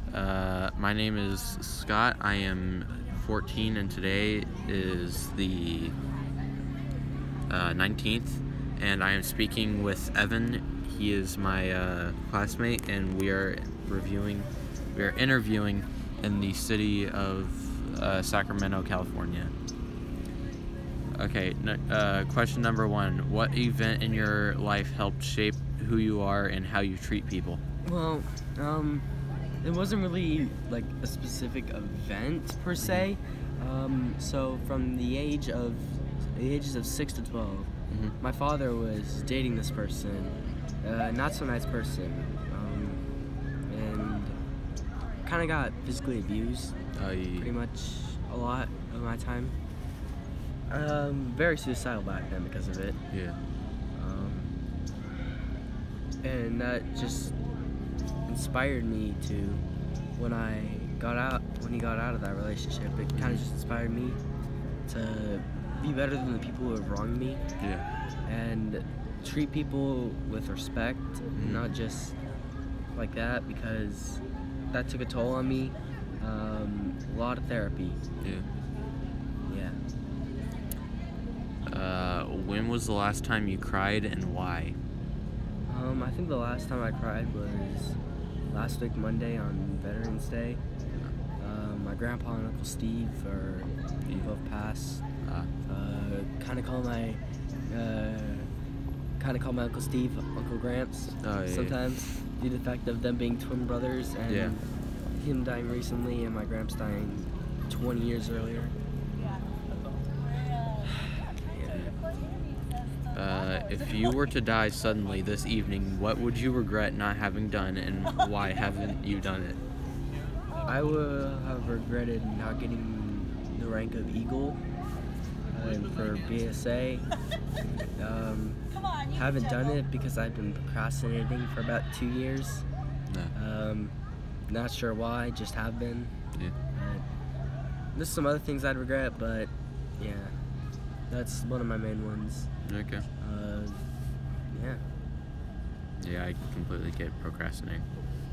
My name is Scott. I am 14, and today is the 19th, and I am speaking with Evan. He is my classmate, and we are interviewing in the city of Sacramento, California. Okay, question number 1. What event in your life helped shape who you are and how you treat people? Well, it wasn't really like a specific event per se. So from the ages of 6 to 12, my father was dating this person, not so nice person, and kind of got physically abused pretty much a lot of my time. Very suicidal back then because of it. Yeah. And that just inspired me to, when he got out of that relationship, it kind of just inspired me to be better than the people who have wronged me. Yeah. And treat people with respect, not just like that, because that took a toll on me. A lot of therapy. Yeah. When was the last time you cried and why? I think the last time I cried was last week Monday on Veterans Day. My grandpa and Uncle Steve are both passed. Kind of call my Uncle Steve Uncle Gramps sometimes, due to the fact of them being twin brothers and him dying recently and my Gramps dying 20 years earlier. If you were to die suddenly this evening, what would you regret not having done, and why haven't you done it? I would have regretted not getting the rank of Eagle for BSA. Haven't done it because I've been procrastinating for about 2 years. Not sure why, just have been. Yeah. There's some other things I'd regret, but yeah, that's one of my main ones. Okay. Yeah. Yeah, I completely get procrastinating.